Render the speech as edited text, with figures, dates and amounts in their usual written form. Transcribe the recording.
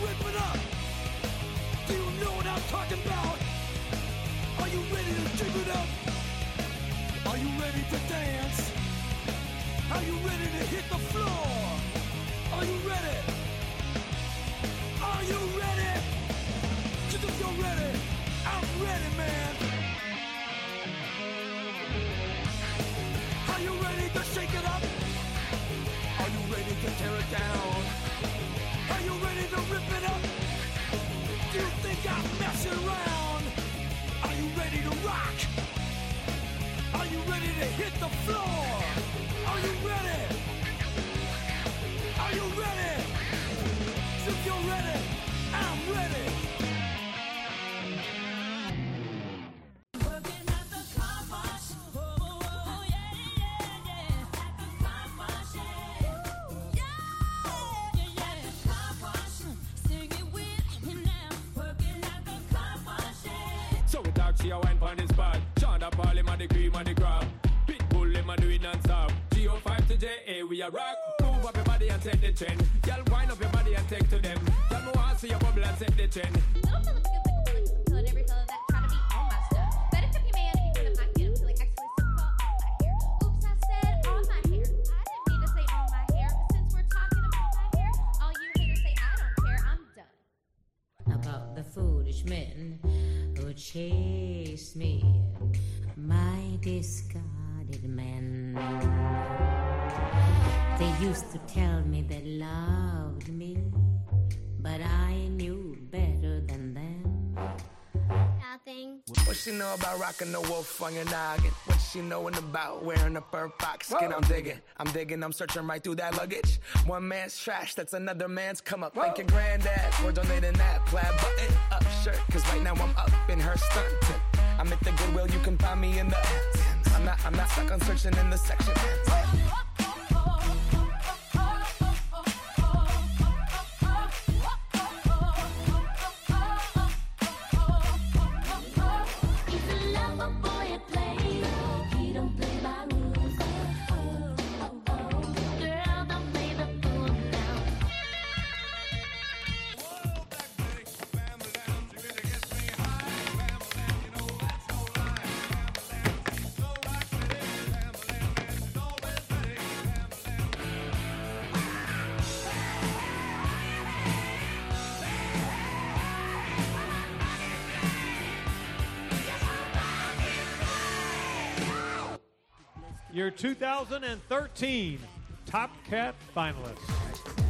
rip it up? Do you know what I'm talking about? Are you ready to give it up? Are you ready to dance? Are you ready to hit the floor? Are you ready? Are you ready? 'Cause if you're ready, I'm ready, man. Are you ready to shake it up? Are you ready to tear it down? Are you ready to rip it up? Do you think I'm messing around? Are you ready to rock? Are you ready to hit the floor? Are you ready? Are you ready? If you're ready, I'm ready. Working at the car wash. Oh, yeah, yeah, yeah. At the car wash, yeah. Yeah, yeah, yeah. At the car wash. Sing it with me now. Working at the car wash, yeah. So we talk to your wine on the spot. Sean Paul, him and the cream and the crab. Pitbull, him and do it non-stop. GO5 to JA, we a rock. Move up your body and take the trend. Y'all wind up your body and take to them. Y'all know how to see your bubble and set the trend. Little fella feels like killing every fella that try to be on my stuff. Better tip your man if you feel hot, get him till like actually simple on my hair. Oops, I said on my hair. I didn't mean to say on my hair, but since we're talking about my hair, all you haters say I don't care, I'm done. About the foolish men who chase me, my discarded men. They used to tell me they loved me, but I knew better than them. Nothing. What she know about rocking the wolf on your noggin? What she knowin' about wearing a fur fox skin? I'm digging, I'm searching right through that luggage. One man's trash, that's another man's come up. Thank your granddad for donating that plaid button up shirt. Cause right now I'm up in her stunt. I'm at the Goodwill, you can find me in the I'm not stuck on searching in the section. He's a lover boy at play. He don't play by rules. Girl, don't play the fool now. Your 2013 Top Cat finalists.